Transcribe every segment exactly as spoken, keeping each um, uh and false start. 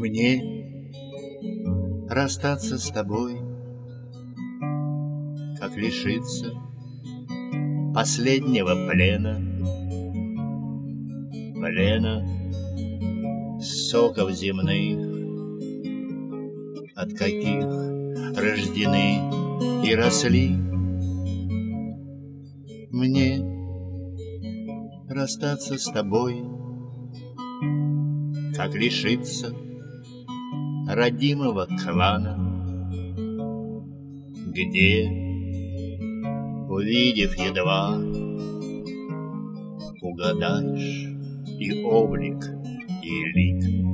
Мне расстаться с тобой, как лишиться последнего плена, плена соков земных, от каких рождены и росли. Мне расстаться с тобой, как лишиться родимого клана, где, увидев едва, угадаешь и облик, и лик.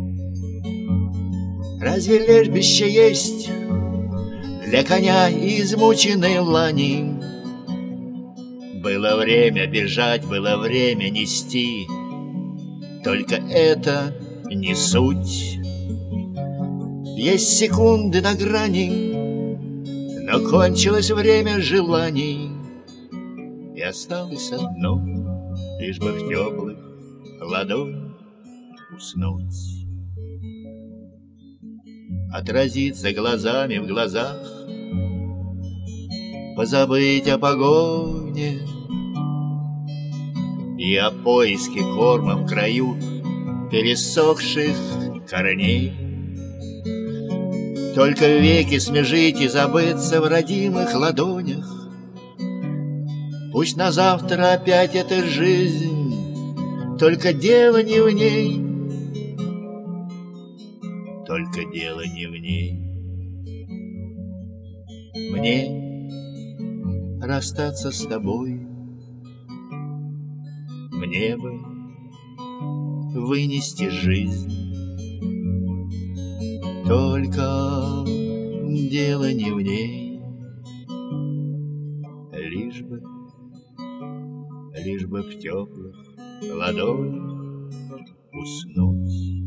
Разве лежбище есть для коня, измученной в лани? Было время бежать, было время нести, только это не суть. Есть секунды на грани, но кончилось время желаний, и осталось одно, лишь бы в теплых ладонях уснуть. Отразиться глазами в глазах, позабыть о погоне и о поиске корма в краю пересохших корней. Только веки смежить и забыться в родимых ладонях. Пусть на завтра опять эта жизнь, только дело не в ней, только дело не в ней. Мне расстаться с тобой, мне бы вынести жизнь, только дело не в ней, лишь бы, лишь бы в теплых ладонях уснуть.